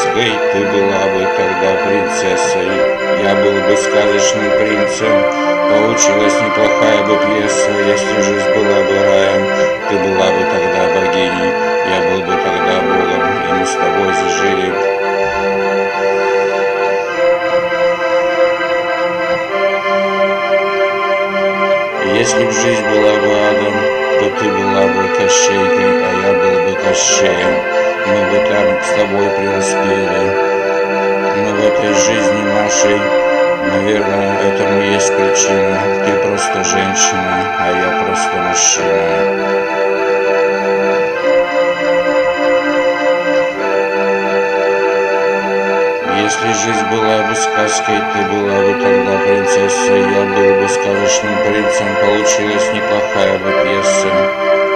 сказкой, ты была бы тогда принцессой, я был бы сказочным принцем. Получилась неплохая бы пьеса, если жизнь была бы раем, ты была бы тогда богиней, я был бы тогда богом, и мы с тобой зажили. Если б жизнь была бы адом, то ты была бы Кощейкой, а я был бы Кощеем. Мы бы там с тобой преуспели. Но в этой жизни нашей, наверное, этому есть причина. Ты просто женщина, а я просто мужчина. Если жизнь была бы сказкой, ты была бы тогда принцессой, я был бы сказочным принцем, получилась неплохая бы пьеса.